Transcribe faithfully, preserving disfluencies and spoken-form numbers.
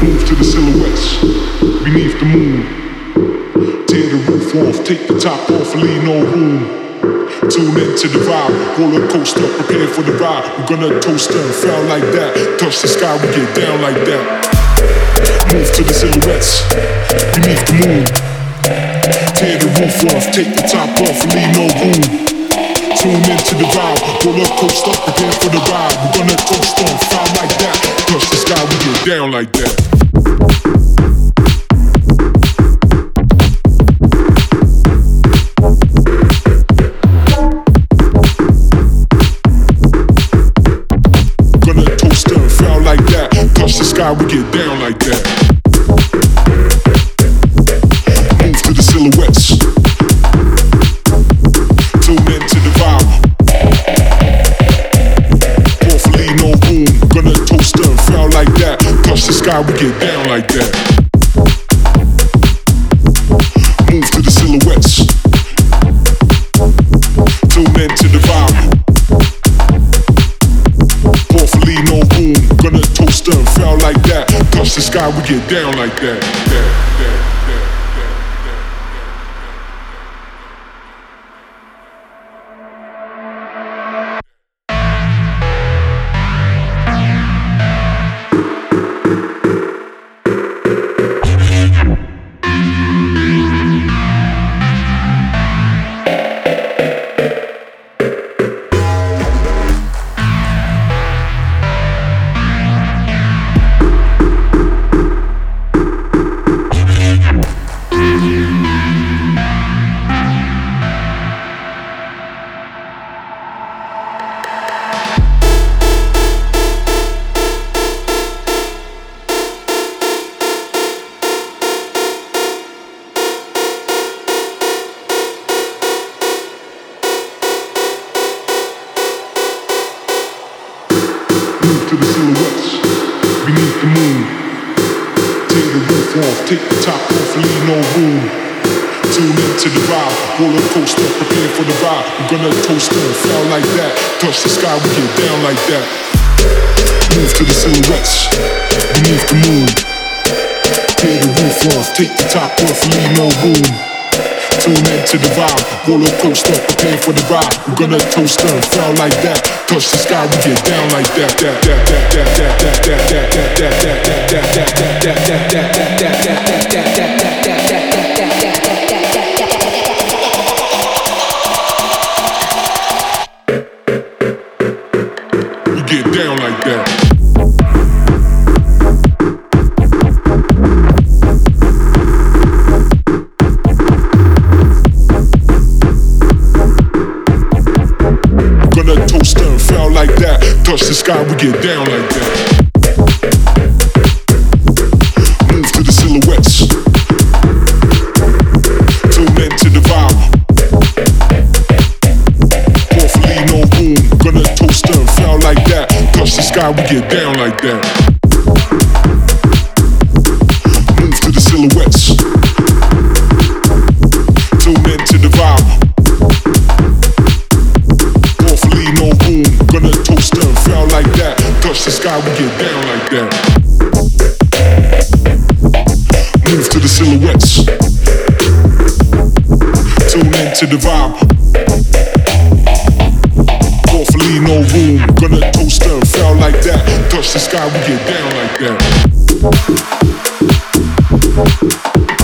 Move to the silhouettes beneath the moon. Tear the roof off, take the top off, leave no room. Tune into the vibe, roller coaster, prepare for the ride. We're gonna toast and fell like that. Touch the sky, we get down like that. Move to the silhouettes beneath the moon. Tear the roof off, take the top off, leave no room. Tune into the vibe, roller coaster, prepare for the ride. We're gonna toast and fell like that. Touch the sky, we get down like that. Touch the sky, we get down like that. Move to the silhouettes. Tune into the vibe. Hopefully no room. Gonna toast and fell like that. Touch the sky, we get down like that. Move to the silhouettes. Tune into the vibe. Hopefully no room. Gonna toast and fell like that. Touch the sky, we get down like that. that, that, that. To the silhouettes beneath the moon. Tear the roof off, take the top off, leave no room. Tune into the vibe, roller coaster, prepare for the ride. We're gonna toast and fell like that. Touch the sky, we get down like that. Move to the silhouettes beneath the moon. Tear the roof off, take the top off, leave no room. Tune into the vibe, roller coaster, prepare for the ride. We're gonna toast and fell like that. Touch the sky, we get down like that. That that that that that that that that that that that that that that. We get down like that. Toast and fell like that. Touch the sky, we get down like that. Move to the silhouettes. Tune into the vibe. Hopefully no room. Gonna toast and fell like that. Touch the sky, we get down like that. Move to the silhouettes. Tune into the vibe. No room, gonna toast and fell like that. Touch the sky, we get down like that. Move to the silhouettes. Tune into the vibe. Hopefully no room, gonna toast and fell like that. Touch the sky, we get down like that.